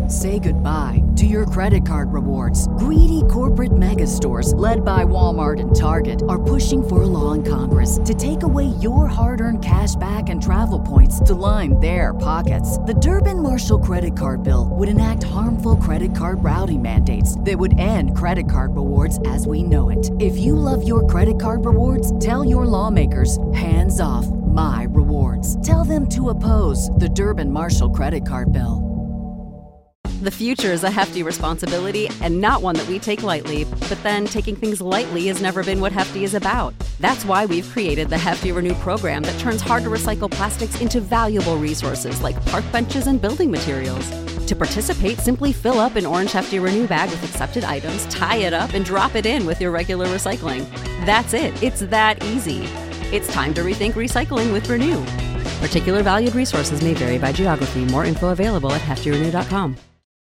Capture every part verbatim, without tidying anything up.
Say goodbye to your credit card rewards. Greedy corporate mega stores, led by Walmart and Target, are pushing for a law in Congress to take away your hard-earned cash back and travel points to line their pockets. The Durbin-Marshall credit card bill would enact harmful credit card routing mandates that would end credit card rewards as we know it. If you love your credit card rewards, tell your lawmakers, hands off my rewards. Tell them to oppose the Durbin-Marshall credit card bill. The future is a hefty responsibility and not one that we take lightly. But then taking things lightly has never been what Hefty is about. That's why we've created the Hefty Renew program that turns hard-to-recycle plastics into valuable resources like park benches and building materials. To participate, simply fill up an orange Hefty Renew bag with accepted items, tie it up, and drop it in with your regular recycling. That's it. It's that easy. It's time to rethink recycling with Renew. Particular valued resources may vary by geography. More info available at hefty renew dot com.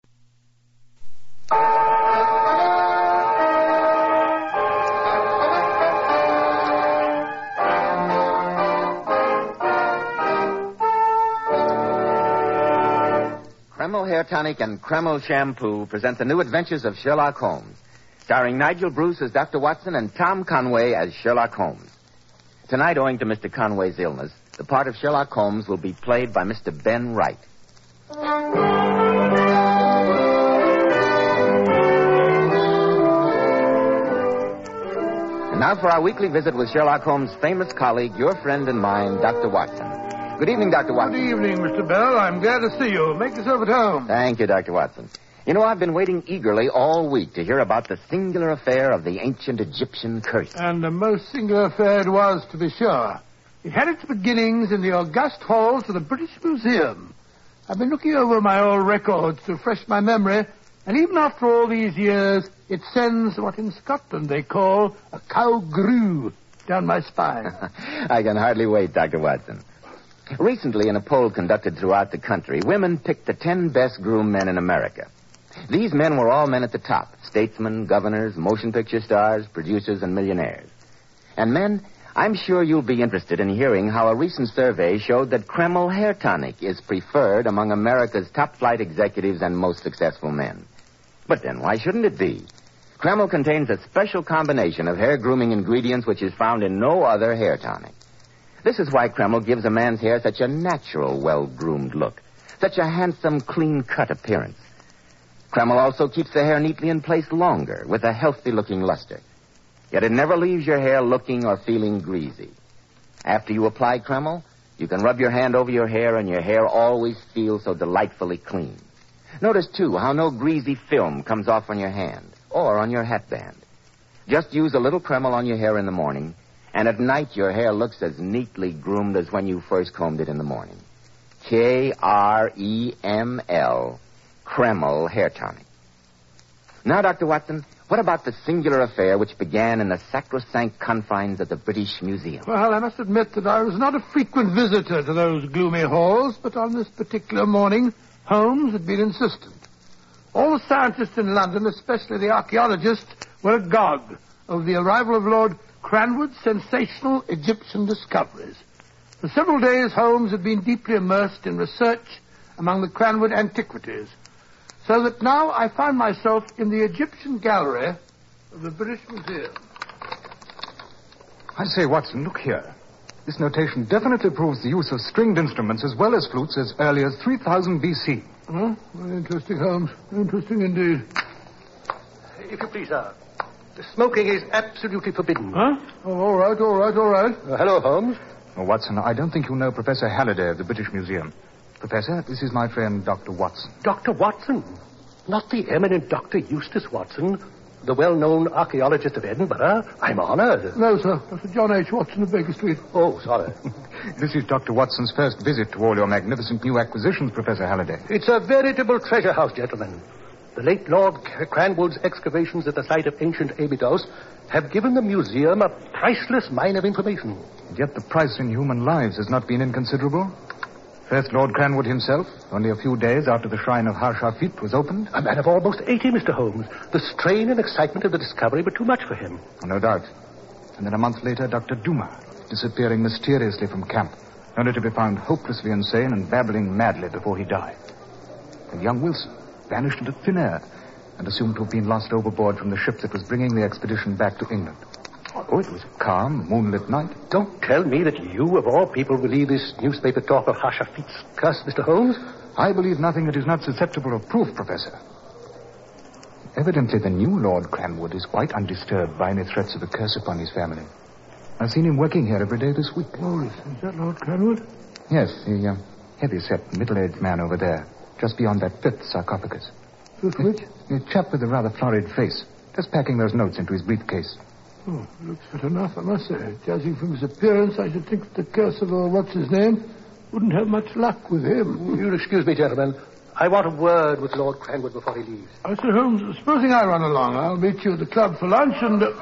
Kreml Hair Tonic and Kreml Shampoo present the new adventures of Sherlock Holmes, starring Nigel Bruce as Doctor Watson and Tom Conway as Sherlock Holmes. Tonight, owing to Mister Conway's illness, the part of Sherlock Holmes will be played by Mister Ben Wright. And now for our weekly visit with Sherlock Holmes' famous colleague, your friend and mine, Doctor Watson. Good evening, Doctor Watson. Good evening, Mister Bell. I'm glad to see you. Make yourself at home. Thank you, Doctor Watson. You know, I've been waiting eagerly all week to hear about the singular affair of the ancient Egyptian curse. And a most singular affair it was, to be sure. It had its beginnings in the august halls of the British Museum. I've been looking over my old records to refresh my memory, and even after all these years, it sends what in Scotland they call a cow grue down my spine. I can hardly wait, Doctor Watson. Recently, in a poll conducted throughout the country, women picked the ten best groomed men in America. These men were all men at the top, statesmen, governors, motion picture stars, producers, and millionaires. And men, I'm sure you'll be interested in hearing how a recent survey showed that Kreml Hair Tonic is preferred among America's top-flight executives and most successful men. But then why shouldn't it be? Kreml contains a special combination of hair grooming ingredients which is found in no other hair tonic. This is why Kreml gives a man's hair such a natural, well-groomed look, such a handsome, clean-cut appearance. Kreml also keeps the hair neatly in place longer, with a healthy-looking luster. Yet it never leaves your hair looking or feeling greasy. After you apply Kreml, you can rub your hand over your hair, and your hair always feels so delightfully clean. Notice, too, how no greasy film comes off on your hand or on your hatband. Just use a little Kreml on your hair in the morning, and at night, your hair looks as neatly groomed as when you first combed it in the morning. K R E M L, Kreml Hair Tonic. Now, Doctor Watson, what about the singular affair which began in the sacrosanct confines of the British Museum? Well, I must admit that I was not a frequent visitor to those gloomy halls, but on this particular morning, Holmes had been insistent. All the scientists in London, especially the archaeologists, were agog over the arrival of Lord Cranwood's sensational Egyptian discoveries. For several days, Holmes had been deeply immersed in research among the Cranwood antiquities, so that now I found myself in the Egyptian gallery of the British Museum. I say, Watson, look here. This notation definitely proves the use of stringed instruments as well as flutes as early as three thousand B C. Oh, very interesting, Holmes. Interesting indeed. If you please, sir. Smoking is absolutely forbidden. Huh? Oh, all right, all right, all right. Uh, hello, Holmes. Oh, Watson, I don't think you know Professor Halliday of the British Museum. Professor, this is my friend, Doctor Watson. Doctor Watson? Not the eminent Doctor Eustace Watson, the well-known archaeologist of Edinburgh. I'm honored. No, sir. Doctor John H. Watson of Baker Street. Oh, sorry. This is Doctor Watson's first visit to all your magnificent new acquisitions, Professor Halliday. It's a veritable treasure house, gentlemen. The late Lord Cranwood's excavations at the site of ancient Abydos have given the museum a priceless mine of information. And yet the price in human lives has not been inconsiderable. First Lord Cranwood himself, only a few days after the shrine of Har-Shafit was opened. A man of almost eighty, Mister Holmes. The strain and excitement of the discovery were too much for him. Oh, no doubt. And then a month later, Doctor Dumas, disappearing mysteriously from camp, only to be found hopelessly insane and babbling madly before he died. And young Wilson, vanished into thin air and assumed to have been lost overboard from the ship that was bringing the expedition back to England. Oh, it was a calm, moonlit night. Don't tell me that you, of all people, believe this newspaper talk of Hashafit's curse, Mister Holmes. I believe nothing that is not susceptible of proof, Professor. Evidently, the new Lord Cranwood is quite undisturbed by any threats of a curse upon his family. I've seen him working here every day this week. Oh, is that Lord Cranwood? Yes, the uh, heavy-set, middle-aged man over there, just beyond that fifth sarcophagus. Fifth which? The chap with the rather florid face, just packing those notes into his briefcase. Oh, looks fit enough, I must say. Judging from his appearance, I should think the curse of, uh, what's-his-name, wouldn't have much luck with him. You'll excuse me, gentlemen. I want a word with Lord Cranwood before he leaves. I said, Holmes, supposing I run along. I'll meet you at the club for lunch and... Uh...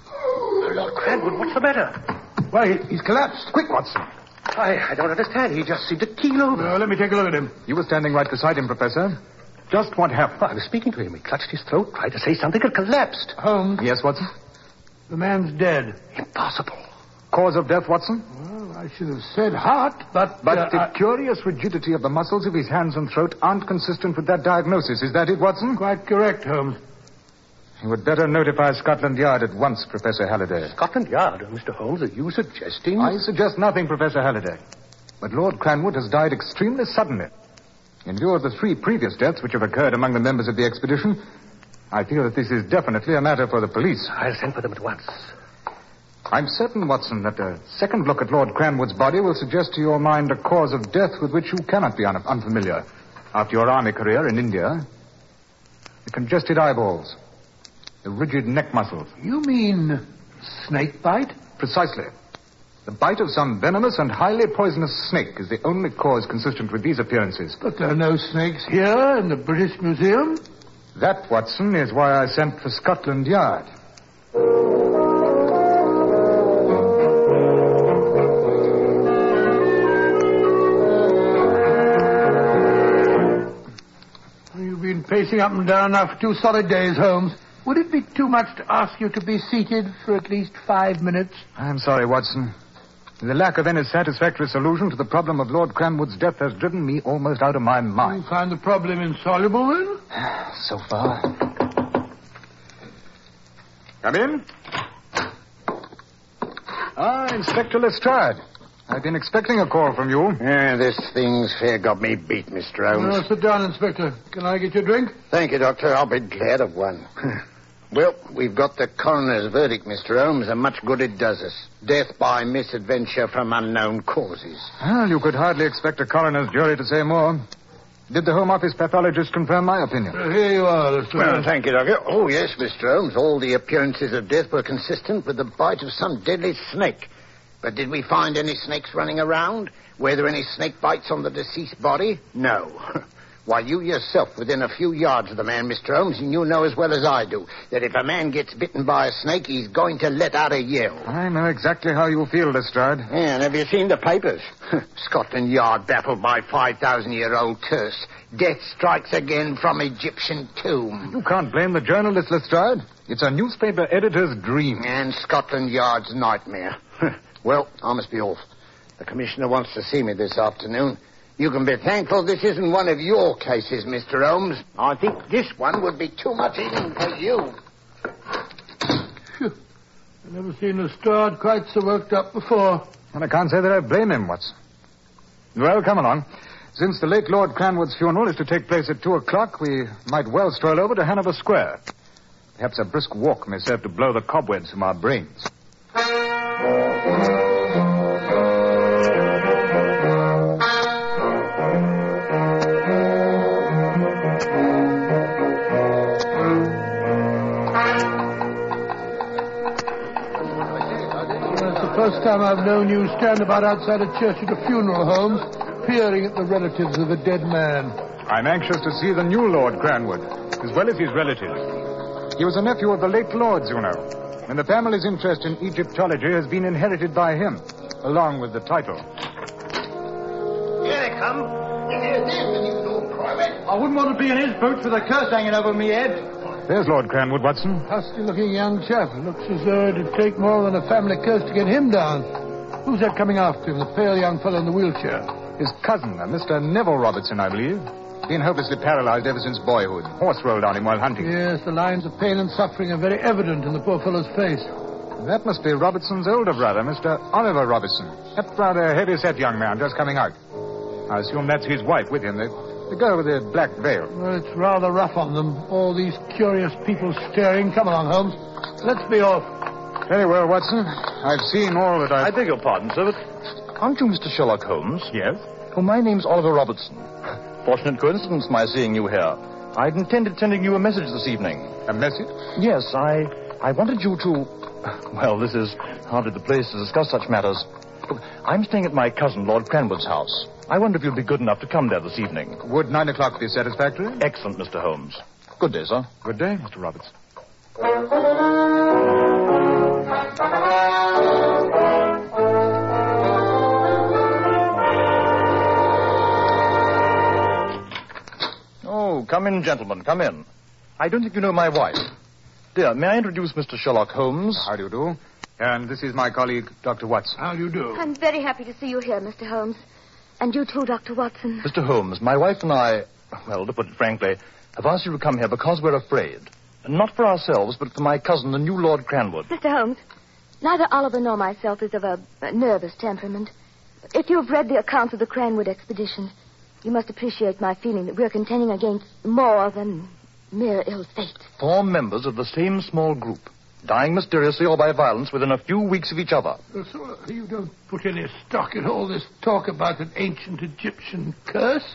Lord Cranwood, what's the matter? Why, he's collapsed. Quick, Watson. I, I don't understand. He just seemed to keel over. Uh, let me take a look at him. You were standing right beside him, Professor. Just what happened? Well, I was speaking to him. He clutched his throat, tried to say something, and collapsed. Holmes. Yes, Watson? The man's dead. Impossible. Cause of death, Watson? Well, I should have said heart, but... But uh, the I... curious rigidity of the muscles of his hands and throat aren't consistent with that diagnosis. Is that it, Watson? Quite correct, Holmes. You would better notify Scotland Yard at once, Professor Halliday. Scotland Yard, Mister Holmes, are you suggesting... I suggest nothing, Professor Halliday. But Lord Cranwood has died extremely suddenly. In view of the three previous deaths which have occurred among the members of the expedition, I feel that this is definitely a matter for the police. I'll send for them at once. I'm certain, Watson, that a second look at Lord Cranwood's body will suggest to your mind a cause of death with which you cannot be un- unfamiliar after your army career in India. The congested eyeballs, the rigid neck muscles. You mean snake bite? Precisely. The bite of some venomous and highly poisonous snake is the only cause consistent with these appearances. But there are no snakes here in the British Museum. That, Watson, is why I sent for Scotland Yard. You've been pacing up and down now for two solid days, Holmes. Would it be too much to ask you to be seated for at least five minutes? I'm sorry, Watson. The lack of any satisfactory solution to the problem of Lord Cranwood's death has driven me almost out of my mind. You find the problem insoluble, then? So far. Come in. Ah, Inspector Lestrade. I've been expecting a call from you. Yeah, this thing's fair got me beat, Mister Holmes. No, sit down, Inspector. Can I get you a drink? Thank you, Doctor. I'll be glad of one. Well, we've got the coroner's verdict, Mister Holmes, and much good it does us. Death by misadventure from unknown causes. Well, you could hardly expect a coroner's jury to say more. Did the Home Office pathologist confirm my opinion? Uh, here you are, Lestrade. Well, thank you, Doctor. Oh, yes, Mister Holmes. All the appearances of death were consistent with the bite of some deadly snake. But did we find any snakes running around? Were there any snake bites on the deceased body? No. Why, you yourself, within a few yards of the man, Mister Holmes, and you know as well as I do that if a man gets bitten by a snake, he's going to let out a yell. I know exactly how you feel, Lestrade. Yeah, and have you seen the papers? Scotland Yard baffled by five thousand year old curse. Death strikes again from Egyptian tomb. You can't blame the journalist, Lestrade. It's a newspaper editor's dream. And Scotland Yard's nightmare. Well, I must be off. The commissioner wants to see me this afternoon. You can be thankful this isn't one of your cases, Mister Holmes. I think this one would be too much even for you. Phew. I've never seen Lestrade quite so worked up before. And I can't say that I blame him, Watson. Well, come along. Since the late Lord Cranwood's funeral is to take place at two o'clock, we might well stroll over to Hanover Square. Perhaps a brisk walk may serve to blow the cobwebs from our brains. First time I've known you stand about outside a church at a funeral, Holmes, peering at the relatives of a dead man. I'm anxious to see the new Lord Cranwood, as well as his relatives. He was a nephew of the late Lord's, you know, and the family's interest in Egyptology has been inherited by him, along with the title. Here they come. Here's this, you little private. I wouldn't want to be in his boots with a curse hanging over me head. There's Lord Cranwood, Watson. Husky-looking young chap. Looks as though it'd take more than a family curse to get him down. Who's that coming after him, the pale young fellow in the wheelchair? His cousin, uh, Mister Neville Robertson, I believe. Been hopelessly paralyzed ever since boyhood. Horse rolled on him while hunting. Yes, the lines of pain and suffering are very evident in the poor fellow's face. That must be Robertson's older brother, Mister Oliver Robertson. That rather heavy-set young man just coming out. I assume that's his wife with him, the, the girl with the black veil. Well, it's rather rough on them. All these curious people staring. Come along, Holmes. Let's be off. Very well, Watson. I've seen all that I... I beg your pardon, sir, but aren't you Mister Sherlock Holmes? Yes? Oh, my name's Oliver Robertson. Fortunate coincidence, my seeing you here. I'd intended sending you a message this evening. A message? Yes, I... I wanted you to... Well, this is hardly the place to discuss such matters. Look, I'm staying at my cousin, Lord Cranwood's house. I wonder if you'd be good enough to come there this evening. Would nine o'clock be satisfactory? Excellent, Mister Holmes. Good day, sir. Good day, Mister Roberts. Oh, come in, gentlemen, come in. I don't think you know my wife. Dear, may I introduce Mister Sherlock Holmes? How do you do? And this is my colleague, Doctor Watson. How do you do? I'm very happy to see you here, Mister Holmes. And you too, Doctor Watson. Mister Holmes, my wife and I, well, to put it frankly, have asked you to come here because we're afraid. And not for ourselves, but for my cousin, the new Lord Cranwood. Mister Holmes, neither Oliver nor myself is of a, a nervous temperament. If you've read the accounts of the Cranwood expedition, you must appreciate my feeling that we're contending against more than mere ill fate. Four members of the same small group, dying mysteriously or by violence within a few weeks of each other. Uh, so, uh, you don't put any stock in all this talk about an ancient Egyptian curse?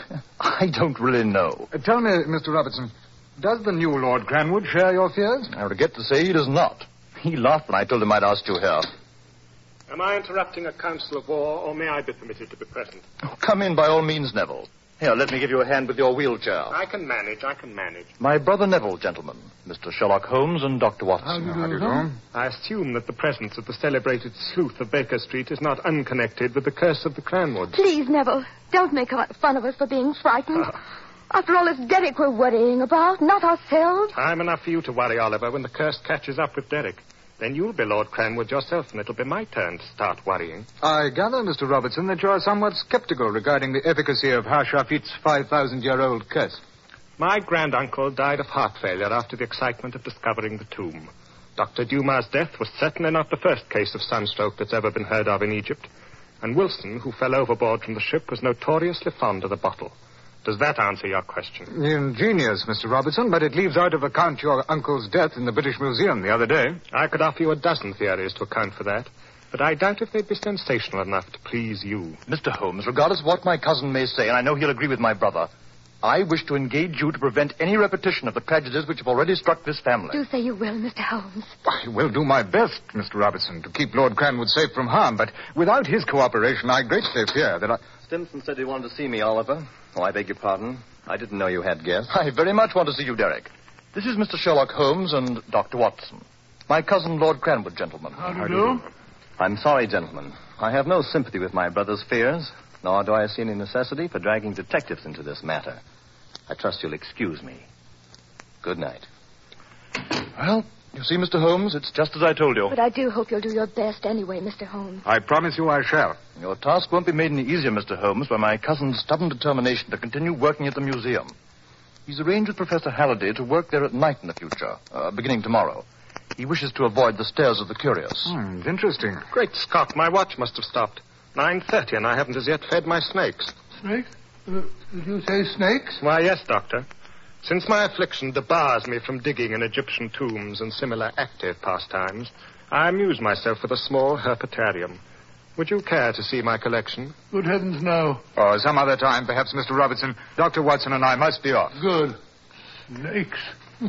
I don't really know. Uh, tell me, Mister Robertson, does the new Lord Cranwood share your fears? I regret to say he does not. He laughed when I told him I'd asked you here. Am I interrupting a council of war, or may I be permitted to be present? Oh, come in by all means, Neville. Here, let me give you a hand with your wheelchair. I can manage, I can manage. My brother Neville, gentlemen. Mister Sherlock Holmes and Doctor Watson. How do you do, How do you Tom? do? I assume that the presence of the celebrated sleuth of Baker Street is not unconnected with the curse of the Cranwoods. Please, Neville, don't make fun of us for being frightened. After all, it's Derek we're worrying about, not ourselves. Time enough for you to worry, Oliver, when the curse catches up with Derek. Then you'll be Lord Cranwood yourself, and it'll be my turn to start worrying. I gather, Mister Robertson, that you're somewhat skeptical regarding the efficacy of Harshafit's five thousand year old curse. My granduncle died of heart failure after the excitement of discovering the tomb. Doctor Dumas' death was certainly not the first case of sunstroke that's ever been heard of in Egypt. And Wilson, who fell overboard from the ship, was notoriously fond of the bottle. Does that answer your question? Ingenious, Mister Robertson, but it leaves out of account your uncle's death in the British Museum the other day. I could offer you a dozen theories to account for that, but I doubt if they'd be sensational enough to please you. Mister Holmes, regardless of what my cousin may say, and I know he'll agree with my brother, I wish to engage you to prevent any repetition of the tragedies which have already struck this family. Do say you will, Mister Holmes. I will do my best, Mister Robertson, to keep Lord Cranwood safe from harm, but without his cooperation, I greatly fear that I... Stimson said he wanted to see me, Oliver. Oh, I beg your pardon. I didn't know you had guests. I very much want to see you, Derek. This is Mister Sherlock Holmes and Doctor Watson. My cousin, Lord Cranwood, gentlemen. How do you do? I'm sorry, gentlemen. I have no sympathy with my brother's fears, nor do I see any necessity for dragging detectives into this matter. I trust you'll excuse me. Good night. Well, you see, Mister Holmes, it's just as I told you. But I do hope you'll do your best anyway, Mister Holmes. I promise you I shall. Your task won't be made any easier, Mister Holmes, by my cousin's stubborn determination to continue working at the museum. He's arranged with Professor Halliday to work there at night in the future, uh, beginning tomorrow. He wishes to avoid the stares of the curious. Hmm, interesting. Great Scott, my watch must have stopped. nine thirty, and I haven't as yet fed my snakes. Snakes? Uh, did you say snakes? Why, yes, Doctor. Since my affliction debars me from digging in Egyptian tombs and similar active pastimes, I amuse myself with a small herpetarium. Would you care to see my collection? Good heavens, no. Or some other time, perhaps, Mister Robertson. Doctor Watson and I must be off. Good. Snakes.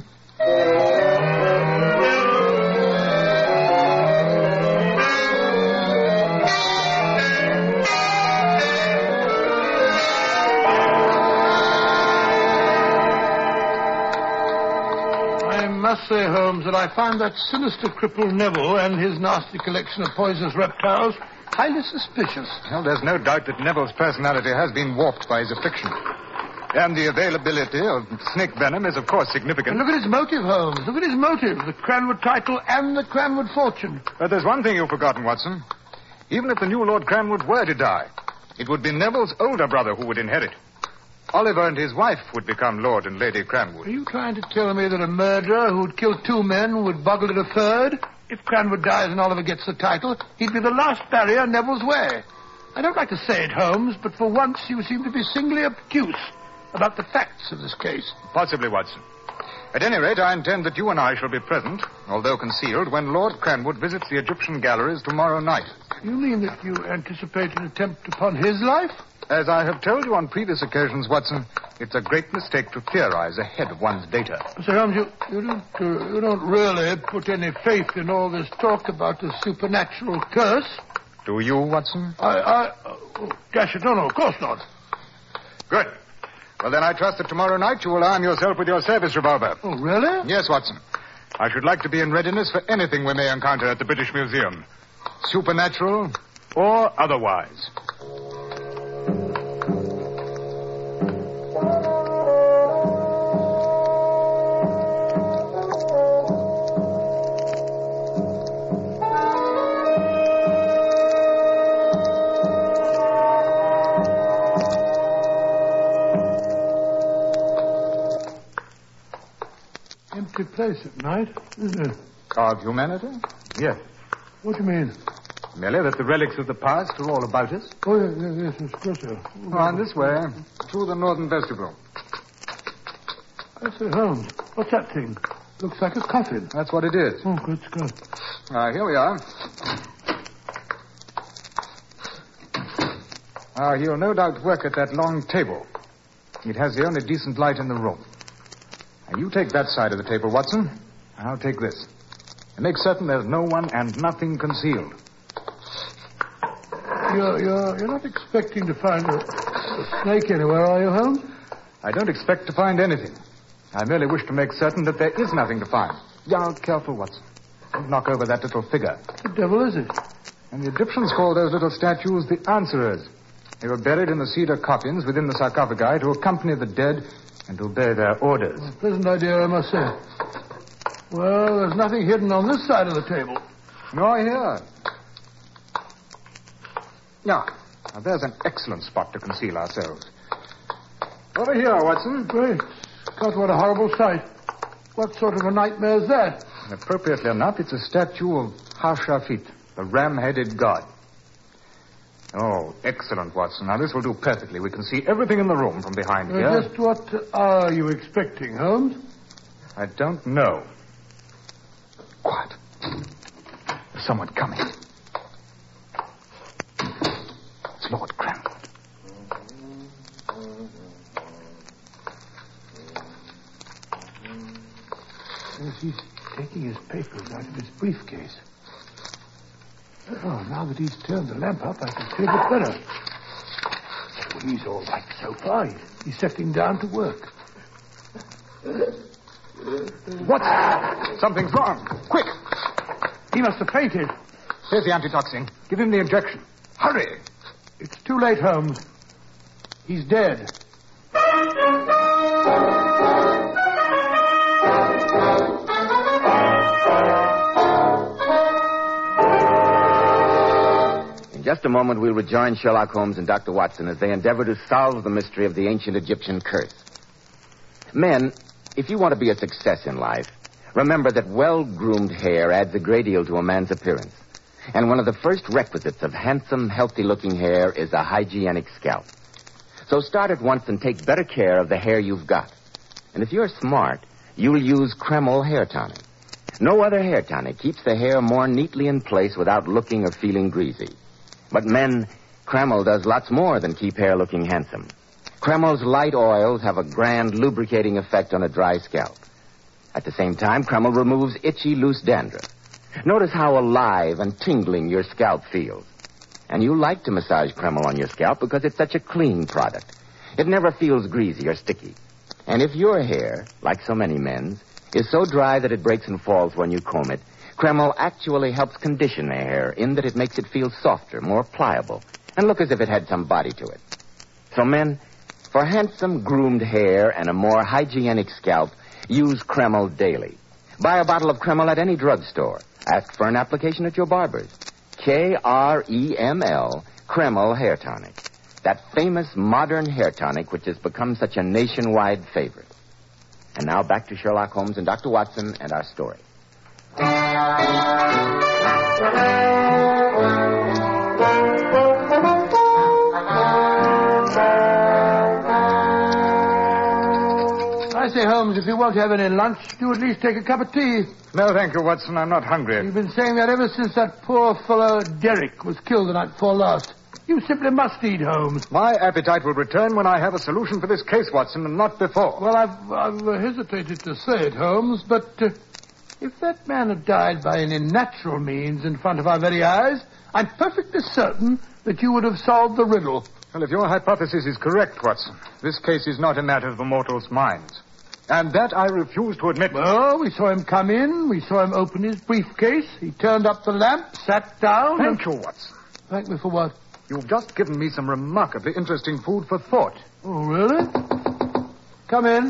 I must say, Holmes, that I find that sinister cripple Neville and his nasty collection of poisonous reptiles highly suspicious. Well, there's no doubt that Neville's personality has been warped by his affliction. And the availability of snake venom is, of course, significant. And look at his motive, Holmes. Look at his motive. The Cranwood title and the Cranwood fortune. But there's one thing you've forgotten, Watson. Even if the new Lord Cranwood were to die, it would be Neville's older brother who would inherit. Oliver and his wife would become Lord and Lady Cranwood. Are you trying to tell me that a murderer who'd killed two men would boggle at a third? If Cranwood dies and Oliver gets the title, he'd be the last barrier Neville's way. I don't like to say it, Holmes, but for once you seem to be singly obtuse about the facts of this case. Possibly, Watson. At any rate, I intend that you and I shall be present, although concealed, when Lord Cranwood visits the Egyptian galleries tomorrow night. You mean that you anticipate an attempt upon his life? As I have told you on previous occasions, Watson, it's a great mistake to theorize ahead of one's data. Mister Holmes, you, you, don't, uh, you don't really put any faith in all this talk about a supernatural curse. Do you, Watson? I, I... Oh, dash it, no, no, of course not. Good. Well, then I trust that tomorrow night you will arm yourself with your service revolver. Oh, really? Yes, Watson. I should like to be in readiness for anything we may encounter at the British Museum. Supernatural or otherwise. Empty place at night, isn't it? Of humanity? Yes. What do you mean? Merely that the relics of the past are all about us. Oh, yes, yes, yes, yes, of course, sir. Oh, on this way, through the northern vestibule. I say, Holmes, what's that thing? Looks like a coffin. That's what it is. Oh, good Scott. Ah, here we are. Ah, he'll no doubt work at that long table. It has the only decent light in the room. Now, you take that side of the table, Watson. I'll take this. And make certain there's no one and nothing concealed. You're, you're, you're not expecting to find a, a snake anywhere, are you, Holmes? I don't expect to find anything. I merely wish to make certain that there is nothing to find. Yeah, careful, Watson. Don't knock over that little figure. What the devil is it? And the Egyptians call those little statues the answerers. They were buried in the cedar coffins within the sarcophagi to accompany the dead and to obey their orders. A pleasant idea, I must say. Well, there's nothing hidden on this side of the table. Nor here. Now, now, there's an excellent spot to conceal ourselves. Over here, Watson. Great. God, what a horrible sight. What sort of a nightmare is that? And appropriately enough, it's a statue of Hashafit, the ram-headed god. Oh, excellent, Watson. Now, this will do perfectly. We can see everything in the room from behind uh, here. Just what are you expecting, Holmes? I don't know. Quiet. There's someone coming. It's Lord Cranwood. Yes, he's taking his papers out of his briefcase. Oh, now that he's turned the lamp up, I can see a bit better. Well, he's all right so far. He's, he's settling down to work. What? Something's wrong. Quick! He must have fainted. Here's the antitoxin. Give him the injection. Hurry! It's too late, Holmes. He's dead. In just a moment, we'll rejoin Sherlock Holmes and Doctor Watson as they endeavor to solve the mystery of the ancient Egyptian curse. Men, if you want to be a success in life, remember that well-groomed hair adds a great deal to a man's appearance. And one of the first requisites of handsome, healthy-looking hair is a hygienic scalp. So start at once and take better care of the hair you've got. And if you're smart, you'll use Kreml hair tonic. No other hair tonic keeps the hair more neatly in place without looking or feeling greasy. But men, Kreml does lots more than keep hair looking handsome. Kreml's light oils have a grand lubricating effect on a dry scalp. At the same time, Kreml removes itchy, loose dandruff. Notice how alive and tingling your scalp feels. And you like to massage Kreml on your scalp because it's such a clean product. It never feels greasy or sticky. And if your hair, like so many men's, is so dry that it breaks and falls when you comb it, Kreml actually helps condition the hair in that it makes it feel softer, more pliable, and look as if it had some body to it. So men, for handsome, groomed hair and a more hygienic scalp, use Kreml daily. Buy a bottle of Kreml at any drugstore. Ask for an application at your barber's. K R E M L, Kreml Hair Tonic. That famous modern hair tonic which has become such a nationwide favorite. And now back to Sherlock Holmes and Doctor Watson and our story. I say, Holmes, if you won't have any lunch, do at least take a cup of tea. No, thank you, Watson. I'm not hungry. You've been saying that ever since that poor fellow Derek was killed the night before last. You simply must eat, Holmes. My appetite will return when I have a solution for this case, Watson, and not before. Well, I've, I've uh, hesitated to say it, Holmes, but uh, if that man had died by any natural means in front of our very eyes, I'm perfectly certain that you would have solved the riddle. Well, if your hypothesis is correct, Watson, this case is not a matter of the mortal's minds. And that I refuse to admit. Well, we saw him come in. We saw him open his briefcase. He turned up the lamp, sat down. Thank and... you, Watson. Thank me for what? You've just given me some remarkably interesting food for thought. Oh, really? Come in.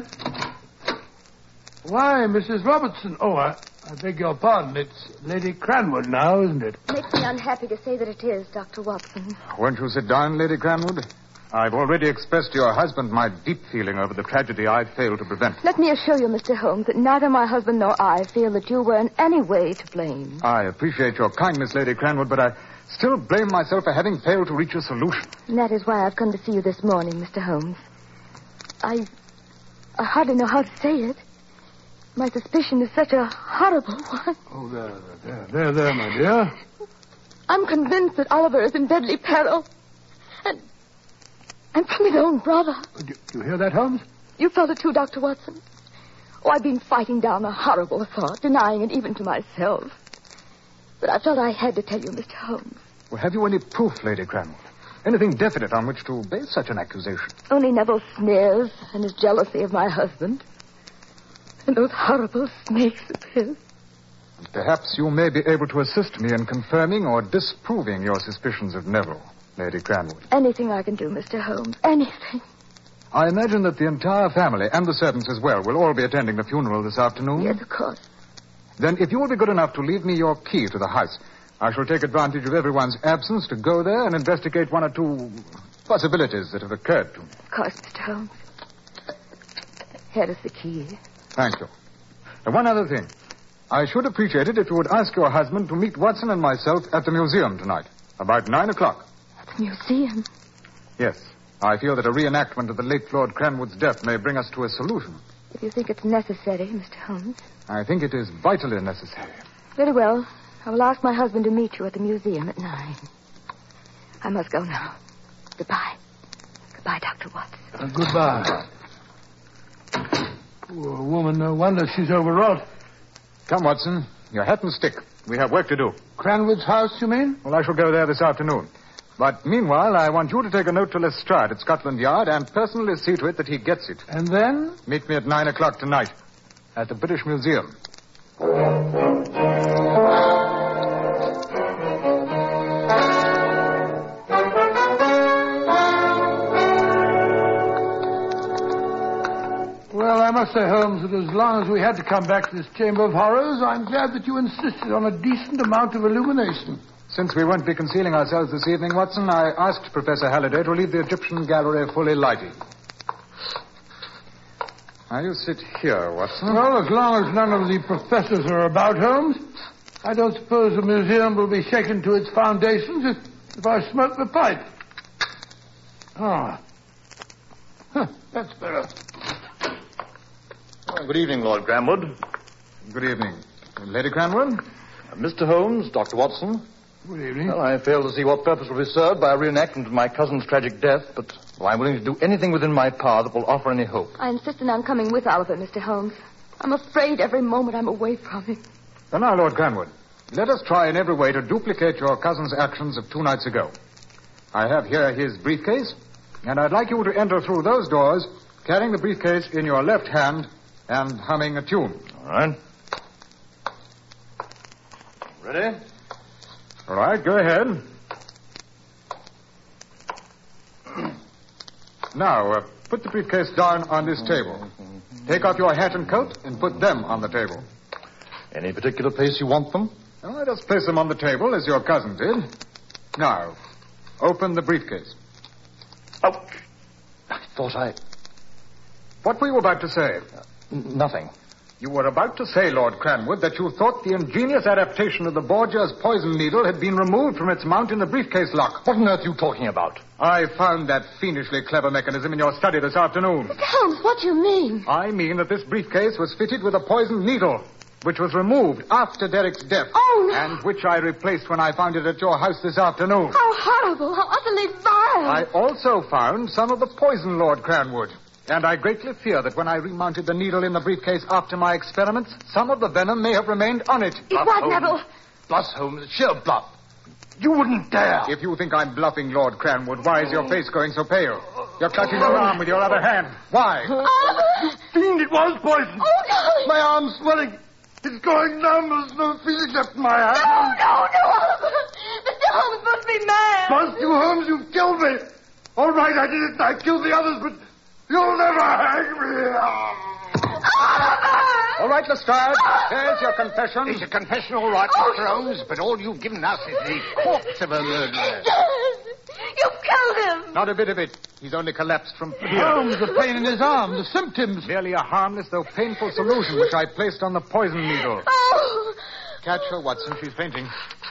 Why, Missus Robertson. Oh, I, I beg your pardon. It's Lady Cranwood now, isn't it? Makes me unhappy to say that it is, Doctor Watson. Won't you sit down, Lady Cranwood? I've already expressed to your husband my deep feeling over the tragedy I failed to prevent. Let me assure you, Mister Holmes, that neither my husband nor I feel that you were in any way to blame. I appreciate your kindness, Lady Cranwood, but I still blame myself for having failed to reach a solution. And that is why I've come to see you this morning, Mister Holmes. I... I hardly know how to say it. My suspicion is such a horrible one. Oh, there, there, there, there, my dear. I'm convinced that Oliver is in deadly peril. And... and from his own brother. Do, do you hear that, Holmes? You felt it too, Doctor Watson. Oh, I've been fighting down a horrible thought, denying it even to myself. But I felt I had to tell you, Mister Holmes. Well, have you any proof, Lady Cranwood? Anything definite on which to base such an accusation? Only Neville's sneers and his jealousy of my husband. And those horrible snakes of his. Perhaps you may be able to assist me in confirming or disproving your suspicions of Neville, Lady Cranwood. Anything I can do, Mister Holmes. Anything. I imagine that the entire family, and the servants as well, will all be attending the funeral this afternoon. Yes, of course. Then if you will be good enough to leave me your key to the house, I shall take advantage of everyone's absence to go there and investigate one or two possibilities that have occurred to me. Of course, Mister Holmes. Here is the key. Thank you. And one other thing. I should appreciate it if you would ask your husband to meet Watson and myself at the museum tonight, about nine o'clock. At the museum? Yes. I feel that a reenactment of the late Lord Cranwood's death may bring us to a solution. If you think it's necessary, Mister Holmes. I think it is vitally necessary. Very well. I will ask my husband to meet you at the museum at nine. I must go now. Goodbye. Goodbye, Doctor Watson. Uh, goodbye. Poor woman, no wonder she's overwrought. Come, Watson. Your hat and stick. We have work to do. Cranwood's house, you mean? Well, I shall go there this afternoon. But meanwhile, I want you to take a note to Lestrade at Scotland Yard and personally see to it that he gets it. And then? Meet me at nine o'clock tonight at the British Museum. Well, I must say, Holmes, that as long as we had to come back to this Chamber of Horrors, I'm glad that you insisted on a decent amount of illumination. Since we won't be concealing ourselves this evening, Watson, I asked Professor Halliday to leave the Egyptian gallery fully lighted. Now, you sit here, Watson. Well, as long as none of the professors are about, Holmes, I don't suppose the museum will be shaken to its foundations if, if I smoke the pipe. Ah. Huh, that's better. Oh, good evening, Lord Cranwood. Good evening. Lady Cranwood? Uh, Mister Holmes, Doctor Watson. Good evening. Well, I fail to see what purpose will be served by a reenactment of my cousin's tragic death, but well, I'm willing to do anything within my power that will offer any hope. I insist on coming with Oliver, Mister Holmes. I'm afraid every moment I'm away from him. Well, now, Lord Cranwood, let us try in every way to duplicate your cousin's actions of two nights ago. I have here his briefcase, and I'd like you to enter through those doors, carrying the briefcase in your left hand and humming a tune. All right. Ready? All right, go ahead. Now, uh, put the briefcase down on this table. Take off your hat and coat and put them on the table. Any particular place you want them? Oh, just place them on the table as your cousin did. Now, open the briefcase. Oh, I thought I... What were you about to say? Uh, n- nothing. You were about to say, Lord Cranwood, that you thought the ingenious adaptation of the Borgia's poison needle had been removed from its mount in the briefcase lock. What on earth are you talking about? I found that fiendishly clever mechanism in your study this afternoon. Mister Holmes, what do you mean? I mean that this briefcase was fitted with a poisoned needle, which was removed after Derek's death. Oh, no. And which I replaced when I found it at your house this afternoon. How horrible, how utterly vile. I also found some of the poison, Lord Cranwood. And I greatly fear that when I remounted the needle in the briefcase after my experiments, some of the venom may have remained on it. It was, Neville. Bluff, Holmes, sheer bluff. You wouldn't dare. If you think I'm bluffing, Lord Cranwood, why is your face going so pale? You're clutching your arm with your other hand. Why? Oh. Fiend, it was poison. Oh, no. My arm's swelling. It's going numb. There's no feeling left in my hand. No, no, no, Oliver. Mister Holmes must be mad. Bust, you Holmes, you've killed me. All right, I did it. I killed the others, but you'll never hang me. Oliver! All right, Lestrade. There's your confession. It's a confession, all right, Oh. Mister Holmes, but all you've given us is the corpse of a murderer. You killed him. Not a bit of it. He's only collapsed from fear. Holmes, the pain in his arm, the symptoms. Merely a harmless though painful solution which I placed on the poison needle. Oh. Catch her, Watson. She's fainting.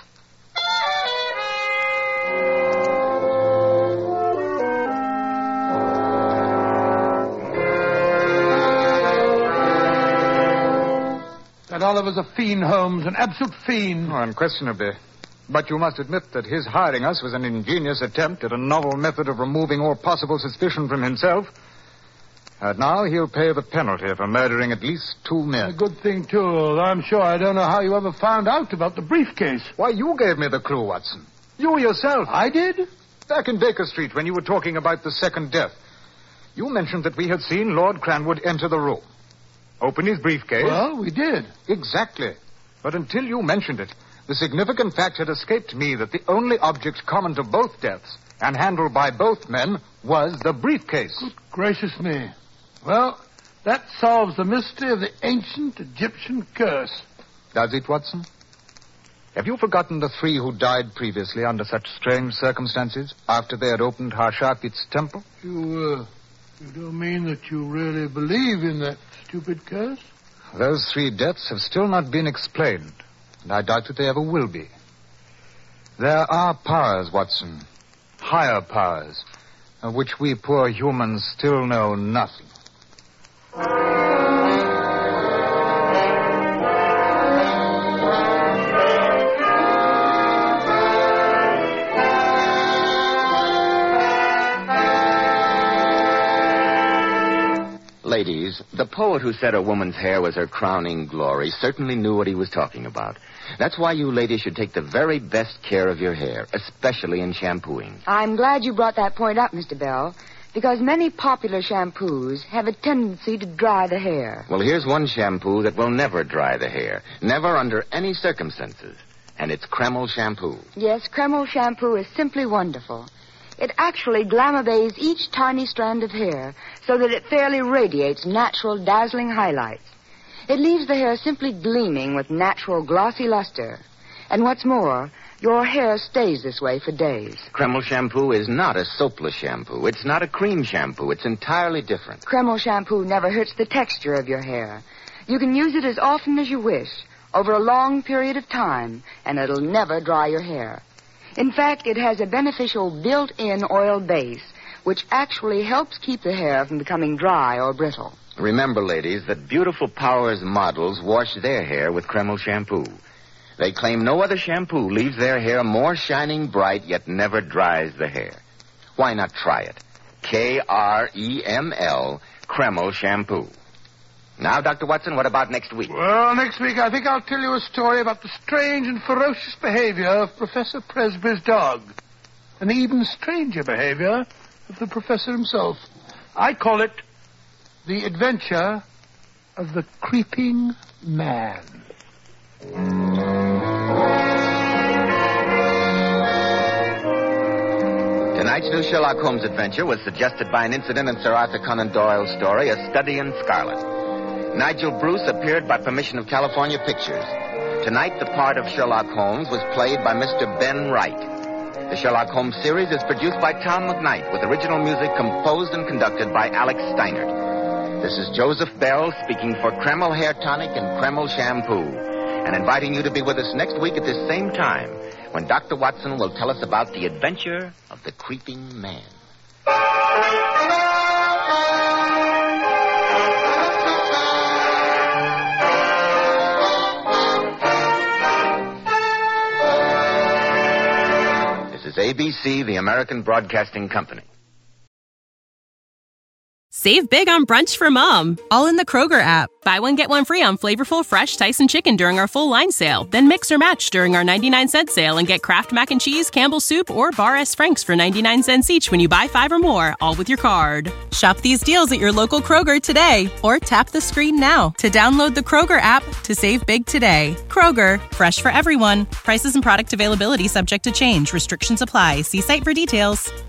That Oliver's a fiend, Holmes, an absolute fiend. Oh, unquestionably. But you must admit that his hiring us was an ingenious attempt at a novel method of removing all possible suspicion from himself. And now he'll pay the penalty for murdering at least two men. A good thing, too. Although I'm sure I don't know how you ever found out about the briefcase. Why, you gave me the clue, Watson. You yourself. I did? Back in Baker Street when you were talking about the second death. You mentioned that we had seen Lord Cranwood enter the room. Open his briefcase. Well, we did. Exactly. But until you mentioned it, the significant fact had escaped me that the only object common to both deaths and handled by both men was the briefcase. Good gracious me. Well, that solves the mystery of the ancient Egyptian curse. Does it, Watson? Have you forgotten the three who died previously under such strange circumstances after they had opened Harshakit's temple? You, uh, you don't mean that you really believe in that stupid curse? Those three deaths have still not been explained, and I doubt that they ever will be. There are powers, Watson, higher powers, of which we poor humans still know nothing. Ladies, the poet who said a woman's hair was her crowning glory certainly knew what he was talking about. That's why you ladies should take the very best care of your hair, especially in shampooing. I'm glad you brought that point up, Mister Bell, because many popular shampoos have a tendency to dry the hair. Well, here's one shampoo that will never dry the hair, never under any circumstances, and it's Kreml shampoo. Yes, Kreml shampoo is simply wonderful. It actually glamour bathes each tiny strand of hair so that it fairly radiates natural, dazzling highlights. It leaves the hair simply gleaming with natural, glossy luster. And what's more, your hair stays this way for days. Kreml shampoo is not a soapless shampoo. It's not a cream shampoo. It's entirely different. Kreml shampoo never hurts the texture of your hair. You can use it as often as you wish, over a long period of time, and it'll never dry your hair. In fact, it has a beneficial built-in oil base, which actually helps keep the hair from becoming dry or brittle. Remember, ladies, that Beautiful Powers models wash their hair with Kreml shampoo. They claim no other shampoo leaves their hair more shining bright, yet never dries the hair. Why not try it? K R E M L, Kreml shampoo. Now, Doctor Watson, what about next week? Well, next week I think I'll tell you a story about the strange and ferocious behavior of Professor Presby's dog. And the even stranger behavior of the professor himself. I call it The Adventure of the Creeping Man. Tonight's new Sherlock Holmes adventure was suggested by an incident in Sir Arthur Conan Doyle's story, A Study in Scarlet. Nigel Bruce appeared by permission of California Pictures. Tonight, the part of Sherlock Holmes was played by Mister Ben Wright. The The Sherlock Holmes series is produced by Tom McKnight with original music composed and conducted by Alex Steinert. This is Joseph Bell speaking for Kreml Hair Tonic and Kreml Shampoo and inviting you to be with us next week at this same time when Doctor Watson will tell us about the adventure of the creeping man. This is A B C, the American Broadcasting Company. Save big on brunch for mom, all in the Kroger app. Buy one, get one free on flavorful, fresh Tyson chicken during our full line sale. Then mix or match during our ninety-nine cent sale and get Kraft Mac and Cheese, Campbell's Soup, or Bar S. Frank's for ninety-nine cents each when you buy five or more, all with your card. Shop these deals at your local Kroger today, or tap the screen now to download the Kroger app to save big today. Kroger, fresh for everyone. Prices and product availability subject to change. Restrictions apply. See site for details.